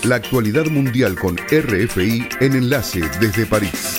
La actualidad mundial con RFI en Enlace desde París.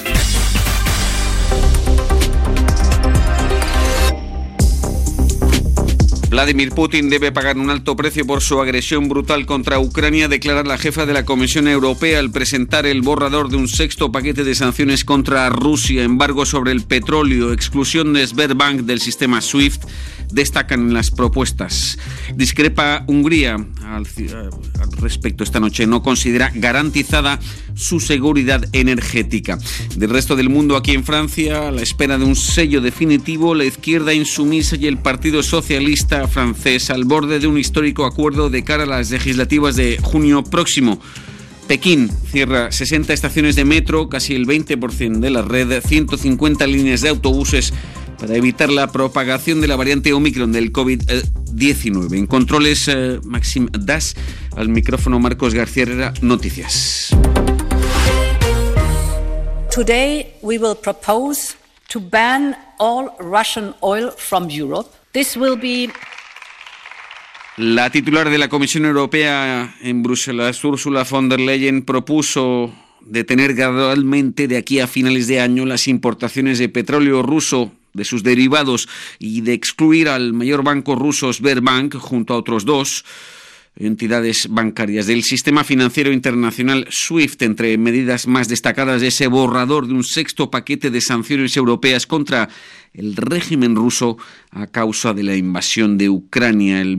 Vladimir Putin debe pagar un alto precio por su agresión brutal contra Ucrania, declara la jefa de la Comisión Europea al presentar el borrador de un sexto paquete de sanciones contra Rusia. Embargo sobre el petróleo, exclusión de Sberbank del sistema SWIFT, destacan en las propuestas. Discrepa Hungría al respecto esta noche. No considera garantizada su seguridad energética. Del resto del mundo, aquí en Francia, a la espera de un sello definitivo, la izquierda insumisa y el Partido Socialista francés al borde de un histórico acuerdo de cara a las legislativas de junio próximo. Pekín cierra 60 estaciones de metro, casi el 20% de la red, 150 líneas de autobuses para evitar la propagación de la variante Omicron del COVID-19. En controles, Maxim Das, al micrófono Marcos García Herrera, noticias. Today we will propose to ban all Russian oil from Europe. This will be... La titular de la Comisión Europea en Bruselas, Ursula von der Leyen, propuso detener gradualmente de aquí a finales de año las importaciones de petróleo ruso, de sus derivados, y de excluir al mayor banco ruso Sberbank junto a otros dos entidades bancarias del sistema financiero internacional SWIFT. Entre medidas más destacadas de ese borrador de un sexto paquete de sanciones europeas contra el régimen ruso a causa de la invasión de Ucrania el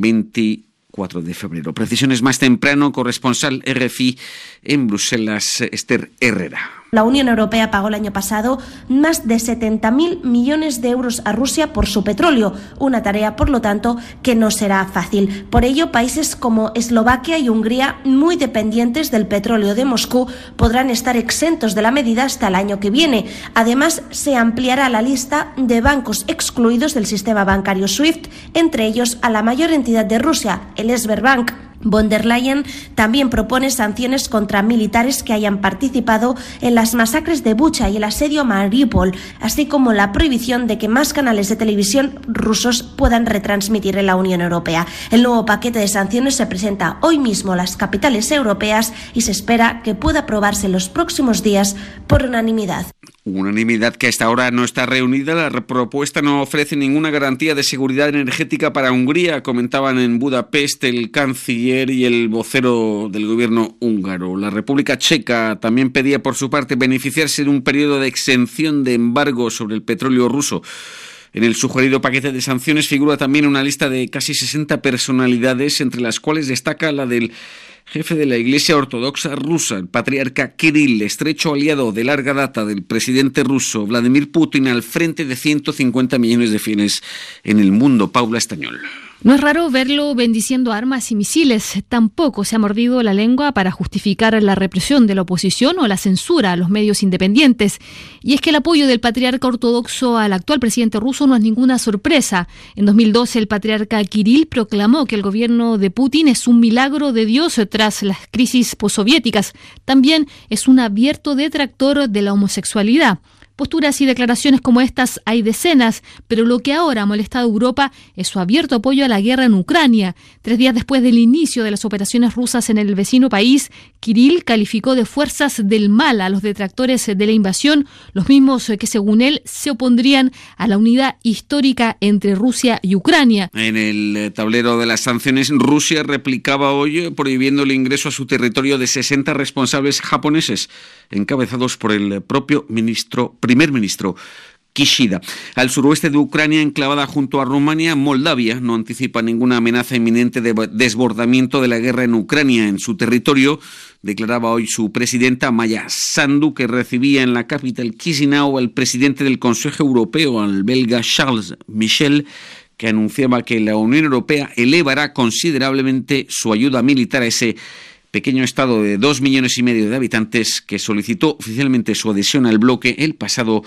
24 de febrero. Precisiones más temprano, corresponsal RFI en Bruselas, Esther Herrera. La Unión Europea pagó el año pasado más de 70.000 millones de euros a Rusia por su petróleo, una tarea, por lo tanto, que no será fácil. Por ello, países como Eslovaquia y Hungría, muy dependientes del petróleo de Moscú, podrán estar exentos de la medida hasta el año que viene. Además, se ampliará la lista de bancos excluidos del sistema bancario SWIFT, entre ellos a la mayor entidad de Rusia, el Sberbank. Von der Leyen también propone sanciones contra militares que hayan participado en las masacres de Bucha y el asedio a Mariupol, así como la prohibición de que más canales de televisión rusos puedan retransmitir en la Unión Europea. El nuevo paquete de sanciones se presenta hoy mismo a las capitales europeas y se espera que pueda aprobarse en los próximos días por unanimidad. Unanimidad que hasta ahora no está reunida. La propuesta no ofrece ninguna garantía de seguridad energética para Hungría, comentaban en Budapest el canciller y el vocero del gobierno húngaro. La República Checa también pedía por su parte beneficiarse de un periodo de exención de embargo sobre el petróleo ruso. En el sugerido paquete de sanciones figura también una lista de casi 60 personalidades, entre las cuales destaca la del jefe de la Iglesia Ortodoxa rusa, el patriarca Kirill, estrecho aliado de larga data del presidente ruso Vladimir Putin, al frente de 150 millones de fieles en el mundo. Paula Estañol. No es raro verlo bendiciendo armas y misiles. Tampoco se ha mordido la lengua para justificar la represión de la oposición o la censura a los medios independientes. Y es que el apoyo del patriarca ortodoxo al actual presidente ruso no es ninguna sorpresa. En 2012 el patriarca Kirill proclamó que el gobierno de Putin es un milagro de Dios tras las crisis postsoviéticas. También es un abierto detractor de la homosexualidad. Posturas y declaraciones como estas hay decenas, pero lo que ahora ha molestado a Europa es su abierto apoyo a la guerra en Ucrania. 3 días después del inicio de las operaciones rusas en el vecino país, Kirill calificó de fuerzas del mal a los detractores de la invasión, los mismos que según él se opondrían a la unidad histórica entre Rusia y Ucrania. En el tablero de las sanciones, Rusia replicaba hoy prohibiendo el ingreso a su territorio de 60 responsables japoneses, encabezados por el propio primer ministro Kishida. Al suroeste de Ucrania, enclavada junto a Rumania, Moldavia no anticipa ninguna amenaza inminente de desbordamiento de la guerra en Ucrania. En su territorio, declaraba hoy su presidenta Maia Sandu, que recibía en la capital Chisinau al presidente del Consejo Europeo, al belga Charles Michel, que anunciaba que la Unión Europea elevará considerablemente su ayuda militar a ese pequeño estado de 2,5 millones de habitantes que solicitó oficialmente su adhesión al bloque el pasado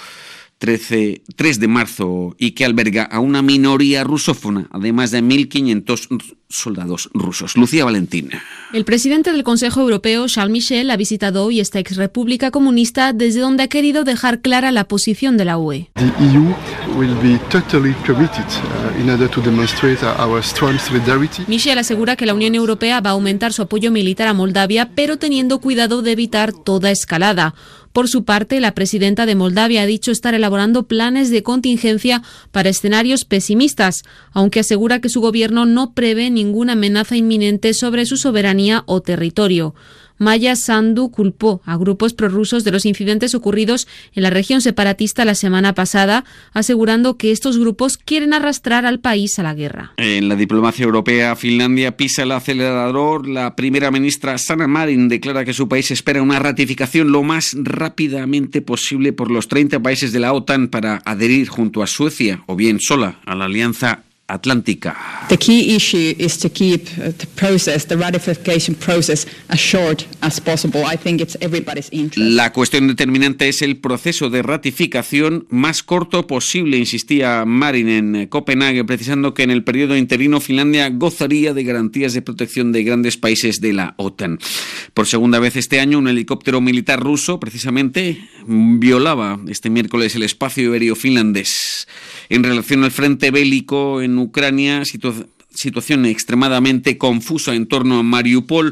3 de marzo y que alberga a una minoría rusófona, además de 1.500 soldados rusos. Lucía Valentín. El presidente del Consejo Europeo, Charles Michel, ha visitado hoy esta exrepública comunista, desde donde ha querido dejar clara la posición de la UE. The EU will be totally committed in order to demonstrate our strong solidarity. Michel asegura que la Unión Europea va a aumentar su apoyo militar a Moldavia, pero teniendo cuidado de evitar toda escalada. Por su parte, la presidenta de Moldavia ha dicho estar elaborando planes de contingencia para escenarios pesimistas, aunque asegura que su gobierno no prevé ninguna amenaza inminente sobre su soberanía o territorio. Maya Sandu culpó a grupos prorrusos de los incidentes ocurridos en la región separatista la semana pasada, asegurando que estos grupos quieren arrastrar al país a la guerra. En la diplomacia europea, Finlandia pisa el acelerador. La primera ministra Sanna Marin declara que su país espera una ratificación lo más rápidamente posible por los 30 países de la OTAN para adherir junto a Suecia o bien sola a la Alianza Atlántica. The key issue is to keep the ratification process as short as possible. I think it's everybody's interest. La cuestión determinante es el proceso de ratificación más corto posible, insistía Marin en Copenhague, precisando que en el periodo interino Finlandia gozaría de garantías de protección de grandes países de la OTAN. Por segunda vez este año, un helicóptero militar ruso, precisamente, violaba este miércoles el espacio aéreo finlandés. En relación al frente bélico en Ucrania, situación extremadamente confusa en torno a Mariupol,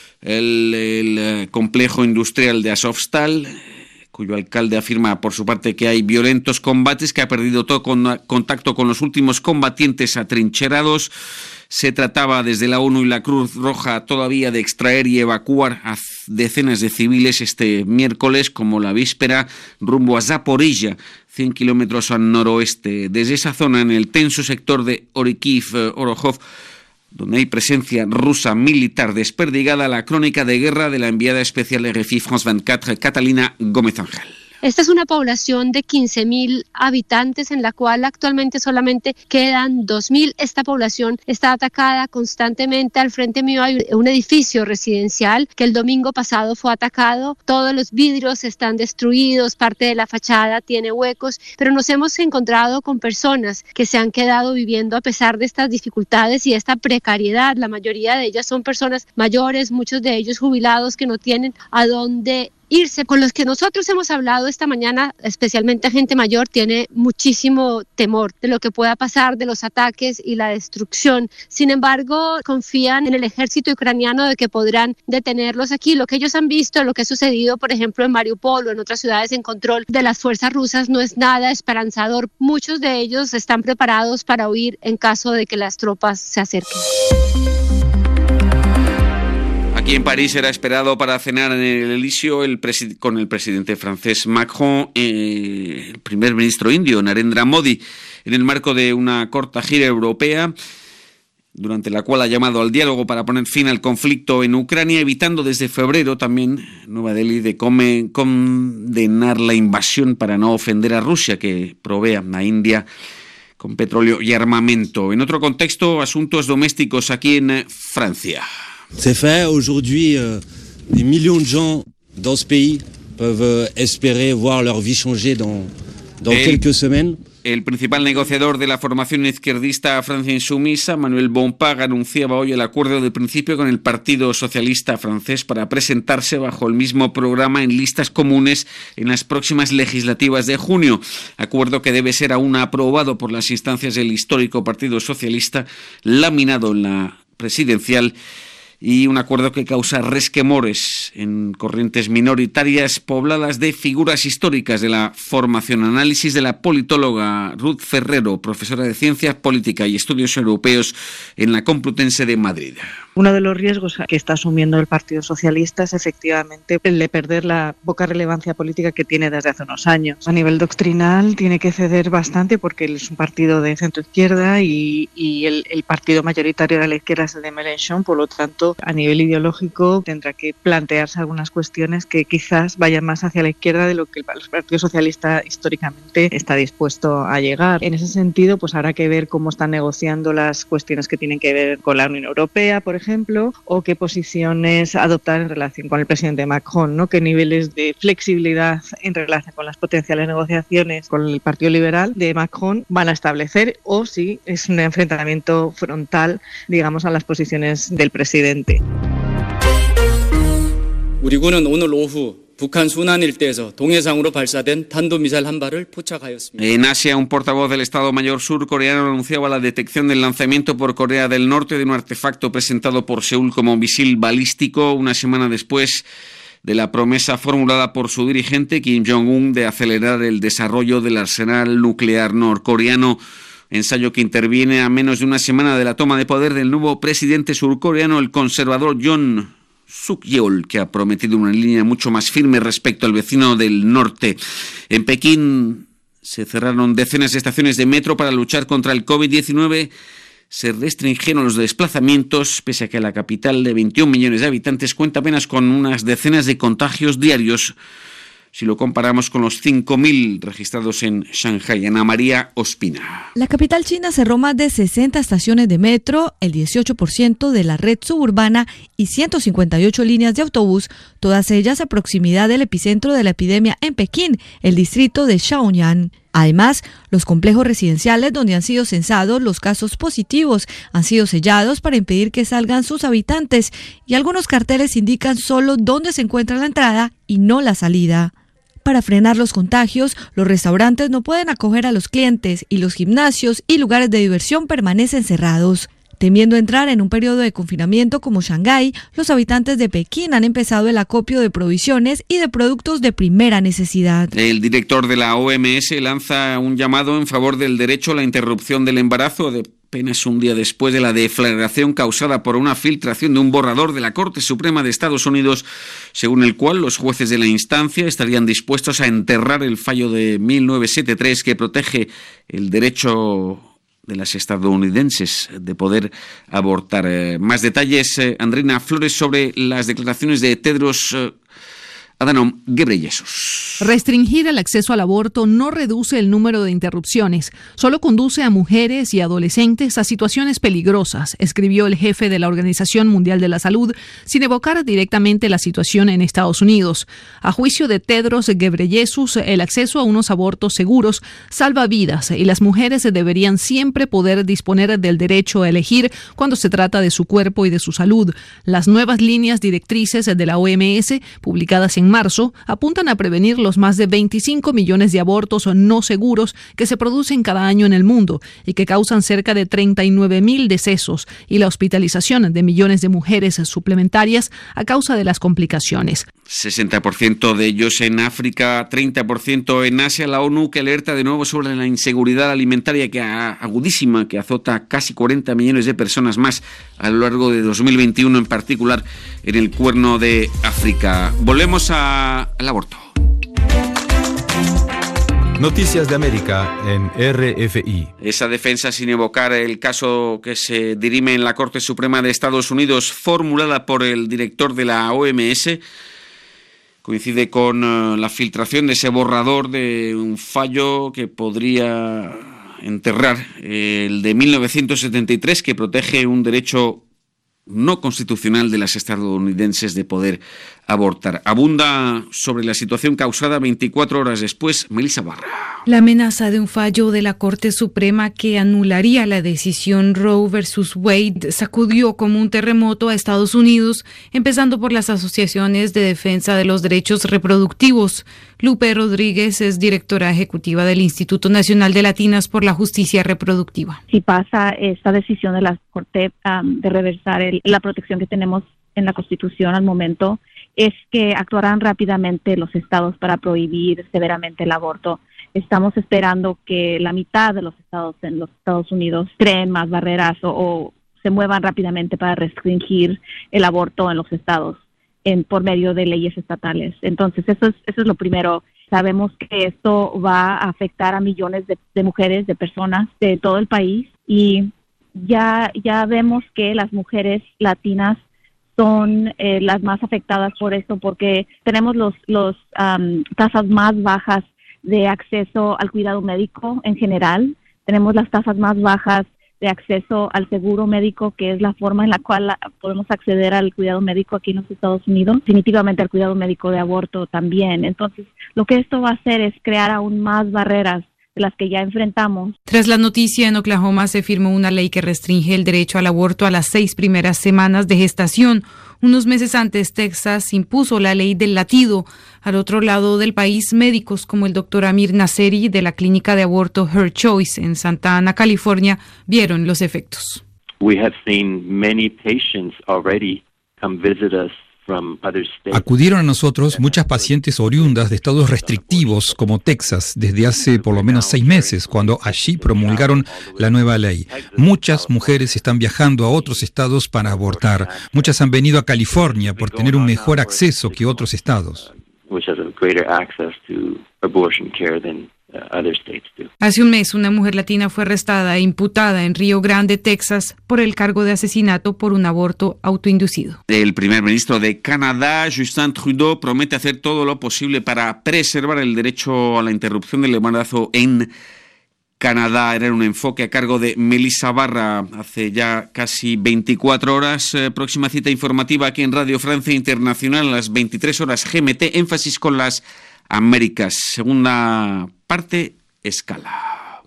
el complejo industrial de Azovstal, cuyo alcalde afirma por su parte que hay violentos combates, que ha perdido todo contacto con los últimos combatientes atrincherados. Se trataba desde la ONU y la Cruz Roja todavía de extraer y evacuar a decenas de civiles este miércoles, como la víspera, rumbo a Zaporilla, 100 kilómetros al noroeste. Desde esa zona, en el tenso sector de Orikiv-Orohov, donde hay presencia rusa militar desperdigada, la crónica de guerra de la enviada especial RFI France 24, Catalina Gómez Ángel. Esta es una población de 15.000 habitantes en la cual actualmente solamente quedan 2.000. Esta población está atacada constantemente. Al frente mío hay un edificio residencial que el domingo pasado fue atacado. Todos los vidrios están destruidos, parte de la fachada tiene huecos, pero nos hemos encontrado con personas que se han quedado viviendo a pesar de estas dificultades y esta precariedad. La mayoría de ellas son personas mayores, muchos de ellos jubilados que no tienen a dónde irse. Con los que nosotros hemos hablado esta mañana, especialmente gente mayor, tiene muchísimo temor de lo que pueda pasar, de los ataques y la destrucción. Sin embargo, confían en el ejército ucraniano de que podrán detenerlos aquí. Lo que ellos han visto, lo que ha sucedido, por ejemplo, en Mariupol o en otras ciudades en control de las fuerzas rusas, no es nada esperanzador. Muchos de ellos están preparados para huir en caso de que las tropas se acerquen. Aquí en París era esperado para cenar en el Elíseo con el presidente francés Macron, el primer ministro indio Narendra Modi, en el marco de una corta gira europea, durante la cual ha llamado al diálogo para poner fin al conflicto en Ucrania, evitando desde febrero también Nueva Delhi de condenar la invasión para no ofender a Rusia, que provee a India con petróleo y armamento. En otro contexto, asuntos domésticos aquí en Francia. C'est fait. Aujourd'hui, des millions de gens dans ce pays peuvent espérer voir leur vie changer dans quelques semaines. El principal negociador de la formación izquierdista Francia Insumisa, Manuel Bompard, anunciaba hoy el acuerdo de principio con el Partido Socialista francés para presentarse bajo el mismo programa en listas comunes en las próximas legislativas de junio. Acuerdo que debe ser aún aprobado por las instancias del histórico Partido Socialista, laminado en la presidencial, y un acuerdo que causa resquemores en corrientes minoritarias pobladas de figuras históricas de la formación. Análisis de la politóloga Ruth Ferrero, profesora de Ciencias Políticas y Estudios Europeos en la Complutense de Madrid. Uno de los riesgos que está asumiendo el Partido Socialista es efectivamente el de perder la poca relevancia política que tiene desde hace unos años. A nivel doctrinal tiene que ceder bastante porque él es un partido de centro-izquierda y el partido mayoritario de la izquierda es el de Mélenchon, por lo tanto tanto, a nivel ideológico tendrá que plantearse algunas cuestiones que quizás vayan más hacia la izquierda de lo que el Partido Socialista históricamente está dispuesto a llegar. En ese sentido, pues habrá que ver cómo están negociando las cuestiones que tienen que ver con la Unión Europea, por ejemplo, o qué posiciones adoptar en relación con el presidente Macron, ¿no? Qué niveles de flexibilidad en relación con las potenciales negociaciones con el Partido Liberal de Macron van a establecer, o si es un enfrentamiento frontal, digamos, a las posiciones del presidente. 우리군은 오늘 오후 북한 순안 일대에서 동해상으로 발사된 탄도미사일 한 발을 포착하였습니다. En Asia, un portavoz del Estado Mayor surcoreano anunciaba la detección del lanzamiento por Corea del Norte de un artefacto presentado por Seúl como misil balístico una semana después de la promesa formulada por su dirigente Kim Jong-un de acelerar el desarrollo del arsenal nuclear norcoreano. Ensayo que interviene a menos de una semana de la toma de poder del nuevo presidente surcoreano, el conservador Yoon Suk-yeol, que ha prometido una línea mucho más firme respecto al vecino del norte. En Pekín se cerraron decenas de estaciones de metro para luchar contra el COVID-19. Se restringieron los desplazamientos, pese a que la capital de 21 millones de habitantes cuenta apenas con unas decenas de contagios diarios, si lo comparamos con los 5.000 registrados en Shanghái. Ana María Ospina. La capital china cerró más de 60 estaciones de metro, el 18% de la red suburbana y 158 líneas de autobús, todas ellas a proximidad del epicentro de la epidemia en Pekín, el distrito de Shaoyang. Además, los complejos residenciales donde han sido censados los casos positivos han sido sellados para impedir que salgan sus habitantes, y algunos carteles indican solo dónde se encuentra la entrada y no la salida. Para frenar los contagios, los restaurantes no pueden acoger a los clientes y los gimnasios y lugares de diversión permanecen cerrados. Temiendo entrar en un periodo de confinamiento como Shanghái, los habitantes de Pekín han empezado el acopio de provisiones y de productos de primera necesidad. El director de la OMS lanza un llamado en favor del derecho a la interrupción del embarazo apenas un día después de la deflagración causada por una filtración de un borrador de la Corte Suprema de Estados Unidos, según el cual los jueces de la instancia estarían dispuestos a enterrar el fallo de 1973 que protege el derecho de las estadounidenses de poder abortar. Más detalles, Andrina Flores, sobre las declaraciones de Tedros Adhanom Ghebreyesus. Restringir el acceso al aborto no reduce el número de interrupciones, solo conduce a mujeres y adolescentes a situaciones peligrosas, escribió el jefe de la Organización Mundial de la Salud, sin evocar directamente la situación en Estados Unidos. A juicio de Tedros Ghebreyesus, el acceso a unos abortos seguros salva vidas y las mujeres deberían siempre poder disponer del derecho a elegir cuando se trata de su cuerpo y de su salud. Las nuevas líneas directrices de la OMS, publicadas en marzo, apuntan a prevenir los más de 25 millones de abortos no seguros que se producen cada año en el mundo y que causan cerca de 39.000 decesos y la hospitalización de millones de mujeres suplementarias a causa de las complicaciones. 60% de ellos en África, 30% en Asia. La ONU que alerta de nuevo sobre la inseguridad alimentaria agudísima que azota a casi 40 millones de personas más a lo largo de 2021, en particular en el Cuerno de África. Volvemos al aborto. Noticias de América en RFI. Esa defensa sin evocar el caso que se dirime en la Corte Suprema de Estados Unidos, formulada por el director de la OMS, coincide con la filtración de ese borrador de un fallo que podría enterrar el de 1973, que protege un derecho no constitucional de las estadounidenses de poder abortar. Abunda sobre la situación causada 24 horas después, Melissa Barra. La amenaza de un fallo de la Corte Suprema que anularía la decisión Roe versus Wade sacudió como un terremoto a Estados Unidos, empezando por las asociaciones de defensa de los derechos reproductivos. Lupe Rodríguez es directora ejecutiva del Instituto Nacional de Latinas por la Justicia Reproductiva. Si pasa esta decisión de la Corte de reversar la protección que tenemos en la Constitución al momento, es que actuarán rápidamente los estados para prohibir severamente el aborto. Estamos esperando que la mitad de los estados en los Estados Unidos creen más barreras o se muevan rápidamente para restringir el aborto en los estados por medio de leyes estatales. Entonces, eso es lo primero. Sabemos que esto va a afectar a millones de mujeres, de personas de todo el país, y ya vemos que las mujeres latinas son las más afectadas por esto, porque tenemos los tasas más bajas de acceso al cuidado médico en general. Tenemos las tasas más bajas de acceso al seguro médico, que es la forma en la cual podemos acceder al cuidado médico aquí en los Estados Unidos, definitivamente al cuidado médico de aborto también. Entonces, lo que esto va a hacer es crear aún más barreras de las que ya enfrentamos. Tras la noticia, en Oklahoma se firmó una ley que restringe el derecho al aborto a las 6 primeras semanas de gestación. Unos meses antes, Texas impuso la ley del latido. Al otro lado del país, médicos como el doctor Amir Nasseri de la clínica de aborto Her Choice en Santa Ana, California, vieron los efectos. We have seen many patients already come visit us. Acudieron a nosotros muchas pacientes oriundas de estados restrictivos como Texas desde hace por lo menos 6 meses, cuando allí promulgaron la nueva ley. Muchas mujeres están viajando a otros estados para abortar. Muchas han venido a California por tener un mejor acceso que otros estados. Hace un mes, una mujer latina fue arrestada e imputada en Río Grande, Texas, por el cargo de asesinato por un aborto autoinducido. El primer ministro de Canadá, Justin Trudeau, promete hacer todo lo posible para preservar el derecho a la interrupción del embarazo en Canadá. Era un enfoque a cargo de Melissa Barra hace ya casi 24 horas. Próxima cita informativa aquí en Radio Francia Internacional a las 23 horas GMT, énfasis con las Américas. Segunda parte, escala.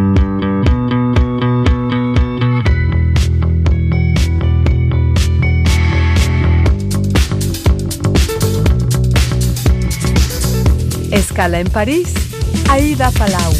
Escala en París, Aida Palau.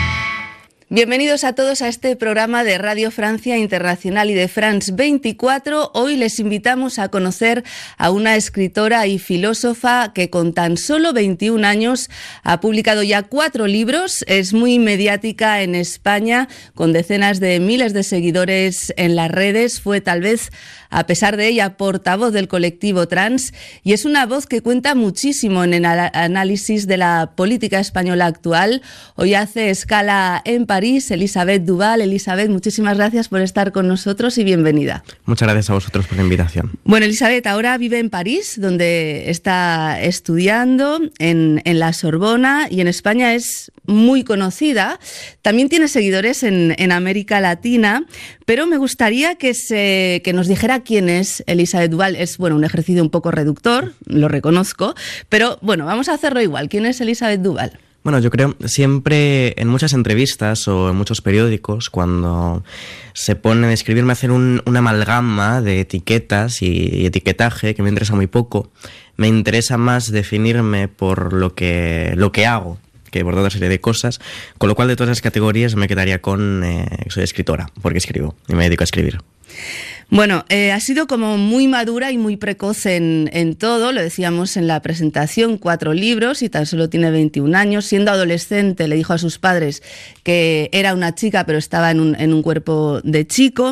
Bienvenidos a todos a este programa de Radio Francia Internacional y de France 24. Hoy les invitamos a conocer a una escritora y filósofa que con tan solo 21 años ha publicado ya 4 libros. Es muy mediática en España, con decenas de miles de seguidores en las redes. Fue tal vez, a pesar de ella, portavoz del colectivo trans, y es una voz que cuenta muchísimo en el análisis de la política española actual. Hoy hace escala en París Elisabeth Duval. Elisabeth, muchísimas gracias por estar con nosotros y bienvenida. Muchas gracias a vosotros por la invitación. Bueno, Elisabeth ahora vive en París, donde está estudiando en la Sorbona, y en España es muy conocida. También tiene seguidores en América Latina, pero me gustaría que nos dijera quién es Elisabeth Duval. Es, bueno, un ejercicio un poco reductor, lo reconozco, pero bueno, vamos a hacerlo igual. ¿Quién es Elisabeth Duval? Bueno, yo creo siempre en muchas entrevistas o en muchos periódicos, cuando se pone a describirme, hacer una amalgama de etiquetas y etiquetaje que me interesa muy poco. Me interesa más definirme por lo que hago que por otra serie de cosas, con lo cual de todas las categorías me quedaría con que soy escritora, porque escribo y me dedico a escribir. Bueno, ha sido como muy madura y muy precoz en todo, lo decíamos en la presentación, 4 libros y tan solo tiene 21 años. Siendo adolescente le dijo a sus padres que era una chica pero estaba en un cuerpo de chico,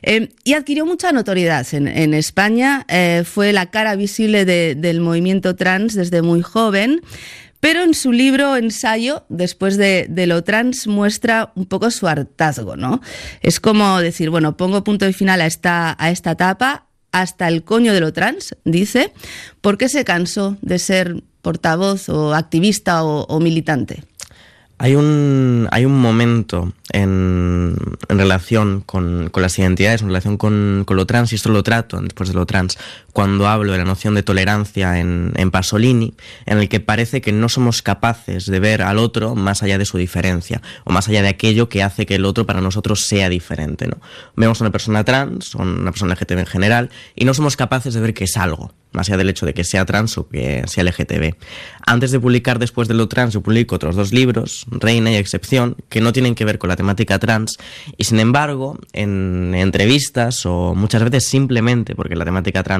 y adquirió mucha notoriedad en España. Fue la cara visible del movimiento trans desde muy joven. Pero en su libro ensayo, Después de lo trans, muestra un poco su hartazgo, ¿no? Es como decir, bueno, pongo punto y final a esta etapa, hasta el coño de lo trans, dice. ¿Por qué se cansó de ser portavoz o activista o militante? Hay un momento en relación con las identidades, en relación con lo trans, y esto lo trato Después de lo trans, cuando hablo de la noción de tolerancia en Pasolini, en el que parece que no somos capaces de ver al otro más allá de su diferencia, o más allá de aquello que hace que el otro para nosotros sea diferente, ¿no? Vemos a una persona trans, o una persona LGTB en general, y no somos capaces de ver que es algo, más allá del hecho de que sea trans o que sea LGTB. Antes de publicar Después de lo trans, yo publico otros 2 libros, Reina y Excepción, que no tienen que ver con la temática trans, y sin embargo, en entrevistas o muchas veces simplemente porque la temática trans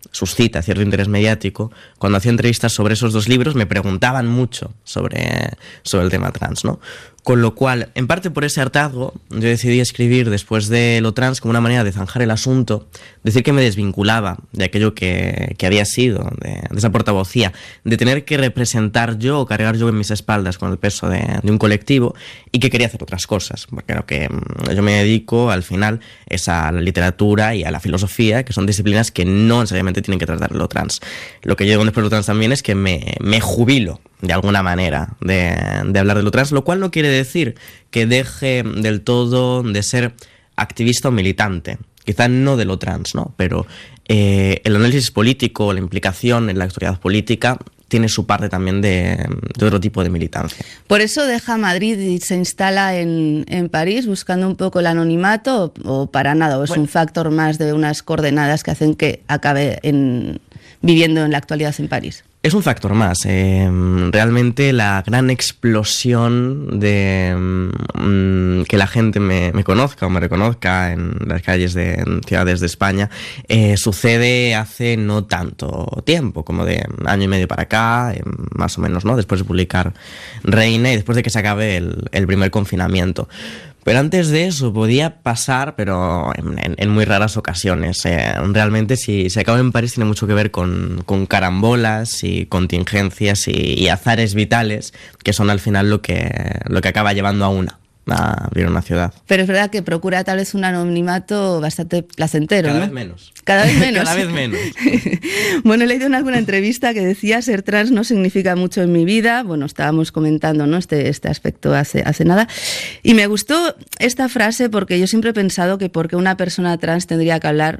suscita cierto interés mediático, cuando hacía entrevistas sobre esos dos libros me preguntaban mucho sobre el tema trans, ¿no? Con lo cual, en parte por ese hartazgo, yo decidí escribir después de lo trans como una manera de zanjar el asunto, decir que me desvinculaba de aquello que había sido, de esa portavocía, de tener que representar yo o cargar yo en mis espaldas con el peso de un colectivo, y que quería hacer otras cosas, porque lo que yo me dedico al final es a la literatura y a la filosofía, que son disciplinas que no necesariamente tienen que tratar lo trans. Lo que yo digo después de lo trans también es que me jubilo de alguna manera de hablar de lo trans, lo cual no quiere decir que deje del todo de ser activista o militante, quizá no de lo trans, ¿no? Pero el análisis político, la implicación en la actualidad política tiene su parte también de otro tipo de militancia. Por eso deja Madrid y se instala en París buscando un poco el anonimato, o para nada, o es un factor más de unas coordenadas que hacen que acabe viviendo en la actualidad en París. Es un factor más. Realmente la gran explosión de que la gente me conozca o me reconozca en las calles de ciudades de España sucede hace no tanto tiempo, como de año y medio para acá, más o menos, ¿no? Después de publicar Reina y después de que se acabe el primer confinamiento. Pero antes de eso podía pasar, pero en muy raras ocasiones. Realmente si se acaba en París tiene mucho que ver con carambolas y contingencias y azares vitales, que son al final lo que acaba llevando a abrir una ciudad. Pero es verdad que procura tal vez un anonimato bastante placentero, Cada ¿no? vez menos. Cada vez menos. Cada vez menos. Bueno, he leído en alguna entrevista que decía: ser trans no significa mucho en mi vida. Bueno, estábamos comentando, ¿no?, este aspecto hace nada. Y me gustó esta frase porque yo siempre he pensado que porque una persona trans tendría que hablar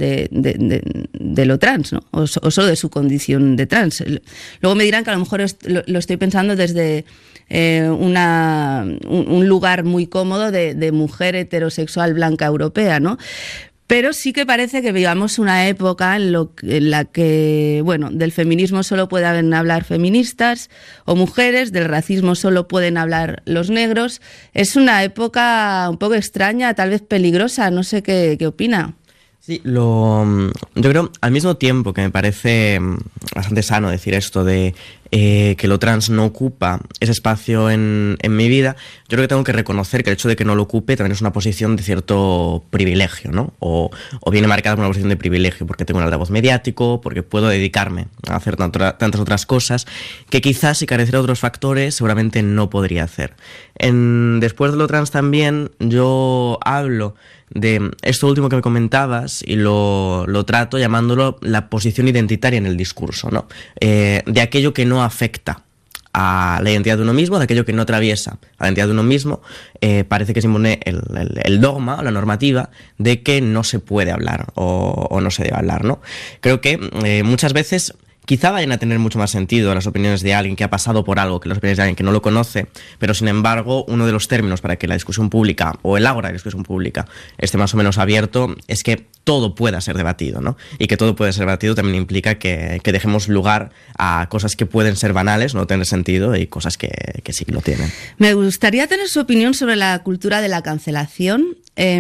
de lo trans, ¿no? O solo de su condición de trans. Luego me dirán que a lo mejor lo estoy pensando desde un lugar muy cómodo de mujer heterosexual blanca europea, ¿no? Pero sí que parece que vivamos una época en la que, bueno, del feminismo solo pueden hablar feministas o mujeres, del racismo solo pueden hablar los negros. Es una época un poco extraña, tal vez peligrosa, no sé qué opina. Sí, yo creo, al mismo tiempo que me parece bastante sano decir esto de que lo trans no ocupa ese espacio en mi vida, yo creo que tengo que reconocer que el hecho de que no lo ocupe también es una posición de cierto privilegio, ¿no? O viene marcada por una posición de privilegio, porque tengo un altavoz mediático, porque puedo dedicarme a hacer tantas otras cosas que quizás si careciera de otros factores seguramente no podría hacer. Después de lo trans también yo hablo de esto último que me comentabas y lo trato llamándolo la posición identitaria en el discurso, ¿no? De aquello que no afecta a la identidad de uno mismo, de aquello que no atraviesa a la identidad de uno mismo, parece que se impone el dogma o la normativa de que no se puede hablar o no se debe hablar, ¿no? Creo que muchas veces quizá vayan a tener mucho más sentido las opiniones de alguien que ha pasado por algo que las opiniones de alguien que no lo conoce, pero sin embargo uno de los términos para que la discusión pública o el ágora de la discusión pública esté más o menos abierto es que todo pueda ser debatido, ¿no? Y que todo puede ser debatido también implica que dejemos lugar a cosas que pueden ser banales, no tener sentido, y cosas que sí lo tienen. Me gustaría tener su opinión sobre la cultura de la cancelación.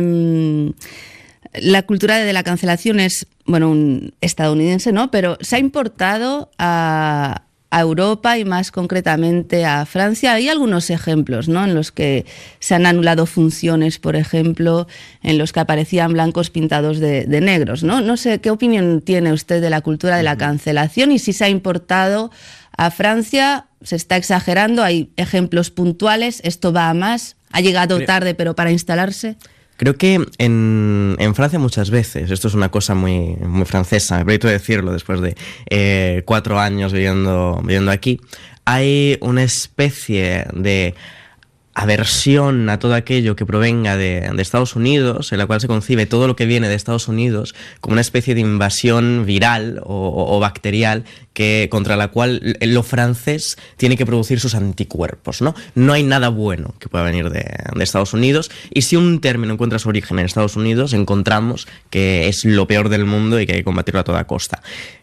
La cultura de la cancelación es, bueno, un estadounidense, ¿no? Pero se ha importado a Europa y más concretamente a Francia. Hay algunos ejemplos, ¿no?, en los que se han anulado funciones, por ejemplo, en los que aparecían blancos pintados de negros, ¿no? No sé, ¿qué opinión tiene usted de la cultura de la cancelación y si se ha importado a Francia? ¿Se está exagerando? ¿Hay ejemplos puntuales? ¿Esto va a más? ¿Ha llegado tarde pero para instalarse? Creo que en Francia muchas veces, esto es una cosa muy, muy francesa, me permito decirlo después de 4 años viviendo aquí, hay una especie de aversión a todo aquello que provenga de Estados Unidos, en la cual se concibe todo lo que viene de Estados Unidos como una especie de invasión viral o bacterial contra la cual lo francés tiene que producir sus anticuerpos, ¿no? No hay nada bueno que pueda venir de Estados Unidos, y si un término encuentra su origen en Estados Unidos, encontramos que es lo peor del mundo y que hay que combatirlo a toda costa.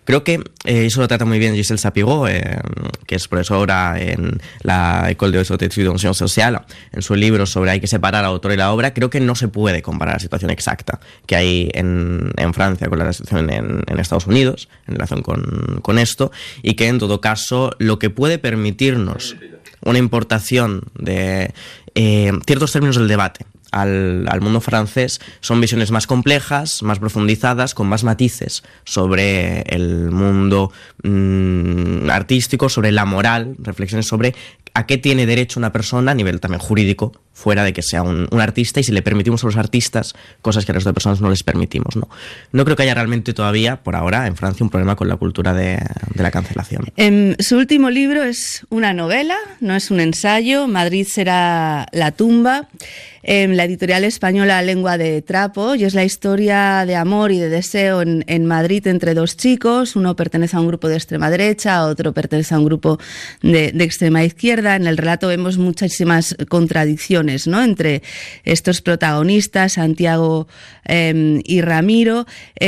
Creo que eso lo trata muy bien Gisèle Sapiro, que es profesora en la École des Hautes Études en Sciences Sociales, en su libro sobre hay que separar al autor y la obra. Creo que no se puede comparar la situación exacta que hay en Francia con la situación en Estados Unidos en relación con esto, y que en todo caso lo que puede permitirnos una importación de ciertos términos del debate al mundo francés son visiones más complejas, más profundizadas, con más matices sobre el mundo artístico, sobre la moral, reflexiones sobre a qué tiene derecho una persona a nivel también jurídico, fuera de que sea un artista, y si le permitimos a los artistas cosas que al resto de personas no les permitimos, No creo que haya realmente todavía, por ahora, en Francia, un problema con la cultura de la cancelación. Su último libro es una novela, no es un ensayo, Madrid será la tumba. La editorial española Lengua de Trapo, y es la historia de amor y de deseo en Madrid entre dos chicos. Uno pertenece a un grupo de extrema derecha, otro pertenece a un grupo de extrema izquierda. En el relato vemos muchísimas contradicciones, entre estos protagonistas, Santiago y Ramiro.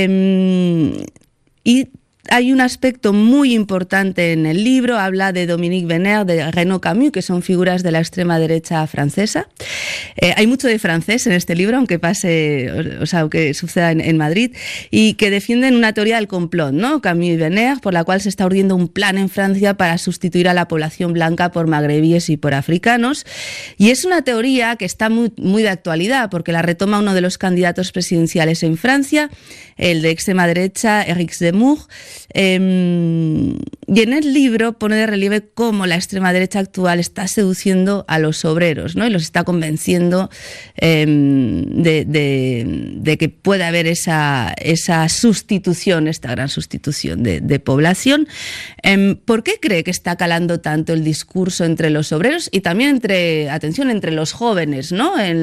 Y hay un aspecto muy importante en el libro, habla de Dominique Venner, de Renaud Camus, que son figuras de la extrema derecha francesa. Hay mucho de francés en este libro, aunque aunque suceda en Madrid, y que defienden una teoría del complot, Camus y Venner, por la cual se está urdiendo un plan en Francia para sustituir a la población blanca por magrebíes y por africanos. Y es una teoría que está muy, muy de actualidad, porque la retoma uno de los candidatos presidenciales en Francia, el de extrema derecha, Éric Zemmour. Y en el libro pone de relieve cómo la extrema derecha actual está seduciendo a los obreros, y los está convenciendo de que puede haber esa sustitución, esta gran sustitución de población. ¿Por qué cree que está calando tanto el discurso entre los obreros y también entre los jóvenes,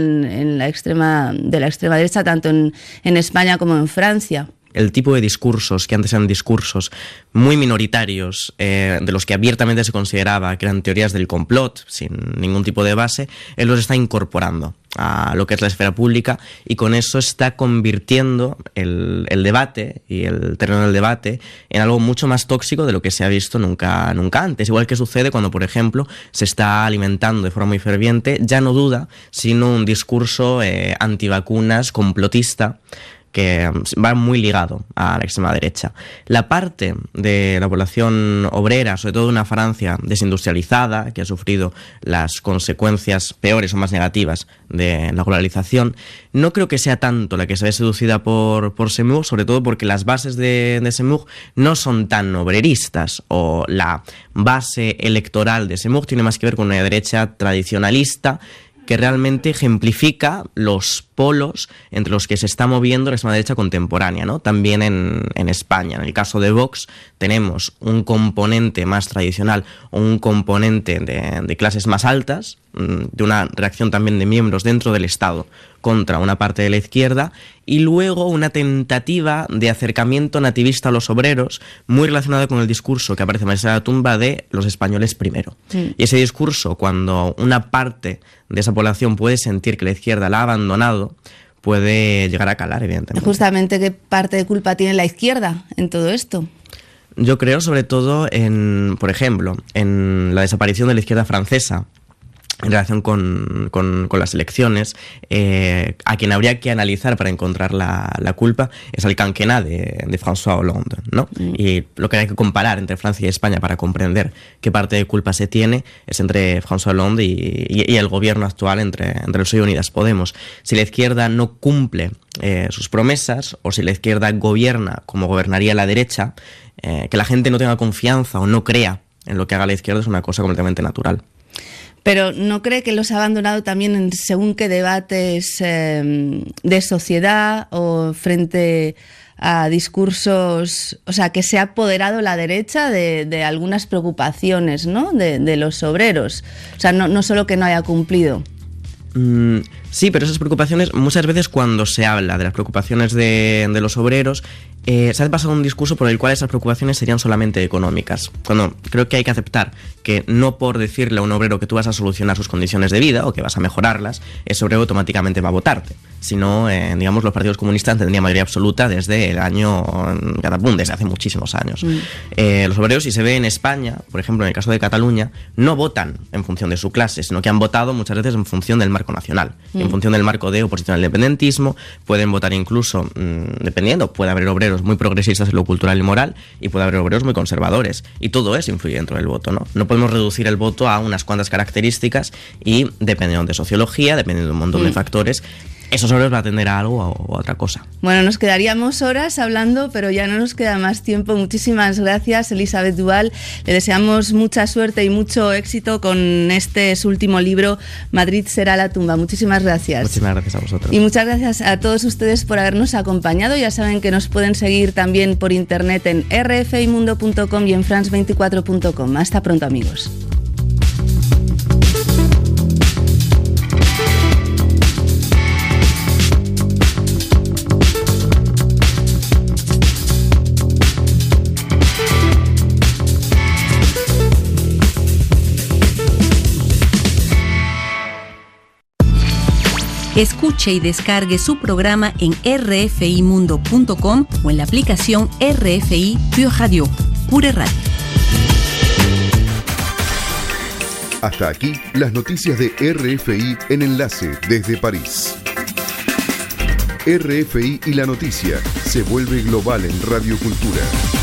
en la extrema derecha, tanto en España como en Francia? El tipo de discursos que antes eran discursos muy minoritarios, de los que abiertamente se consideraba que eran teorías del complot, sin ningún tipo de base, él los está incorporando a lo que es la esfera pública, y con eso está convirtiendo el debate y el terreno del debate en algo mucho más tóxico de lo que se ha visto nunca antes. Igual que sucede cuando, por ejemplo, se está alimentando de forma muy ferviente, ya no duda, sino un discurso antivacunas, complotista, que va muy ligado a la extrema derecha. La parte de la población obrera, sobre todo una Francia desindustrializada, que ha sufrido las consecuencias peores o más negativas de la globalización, no creo que sea tanto la que se ve seducida por Zemmour, sobre todo porque las bases de Zemmour no son tan obreristas, o la base electoral de Zemmour tiene más que ver con una derecha tradicionalista, que realmente ejemplifica los polos entre los que se está moviendo la extrema derecha contemporánea, También en España. En el caso de Vox tenemos un componente más tradicional, o un componente de clases más altas, de una reacción también de miembros dentro del Estado contra una parte de la izquierda, y luego una tentativa de acercamiento nativista a los obreros, muy relacionada con el discurso que aparece en la tumba de los españoles primero. Sí. Y ese discurso, cuando una parte de esa población puede sentir que la izquierda la ha abandonado, puede llegar a calar, evidentemente. Justamente, ¿qué parte de culpa tiene la izquierda en todo esto? Yo creo sobre todo por ejemplo, en la desaparición de la izquierda francesa, en relación con las elecciones, a quien habría que analizar para encontrar la culpa es al quinquennat de François Hollande, Y lo que hay que comparar entre Francia y España para comprender qué parte de culpa se tiene es entre François Hollande y el gobierno actual, entre el PSOE y Unidas Podemos. Si la izquierda no cumple sus promesas, o si la izquierda gobierna como gobernaría la derecha, que la gente no tenga confianza o no crea en lo que haga la izquierda es una cosa completamente natural. Pero ¿no cree que los ha abandonado también en según qué debates de sociedad, o frente a discursos, que se ha apoderado la derecha de algunas preocupaciones, de los obreros? No solo que no haya cumplido. Sí, pero esas preocupaciones, muchas veces cuando se habla de las preocupaciones de los obreros, se ha pasado un discurso por el cual esas preocupaciones serían solamente económicas. Cuando creo que hay que aceptar que no por decirle a un obrero que tú vas a solucionar sus condiciones de vida o que vas a mejorarlas, ese obrero automáticamente va a votarte. Si no, digamos, los partidos comunistas tendrían mayoría absoluta desde el año Catapum, desde hace muchísimos años. Los obreros, si se ve en España, por ejemplo, en el caso de Cataluña, no votan en función de su clase, sino que han votado muchas veces en función del marco nacional, en función del marco de oposición al independentismo. Pueden votar incluso, dependiendo, puede haber obreros muy progresistas en lo cultural y moral y puede haber obreros muy conservadores, y todo eso influye dentro del voto, ¿no? No podemos reducir el voto a unas cuantas características y, dependiendo de sociología, dependiendo de un montón de factores, esos obreros van a atender a algo o a otra cosa. Bueno, nos quedaríamos horas hablando, pero ya no nos queda más tiempo. Muchísimas gracias, Elisabeth Duval. Le deseamos mucha suerte y mucho éxito con su último libro, Madrid será la tumba. Muchísimas gracias. Muchísimas gracias a vosotros. Y muchas gracias a todos ustedes por habernos acompañado. Ya saben que nos pueden seguir también por internet en rfimundo.com y en france24.com. Hasta pronto, amigos. Escuche y descargue su programa en rfimundo.com o en la aplicación RFI Pure Radio. Pure Radio. Hasta aquí las noticias de RFI en enlace desde París. RFI y la noticia se vuelve global en Radio Cultura.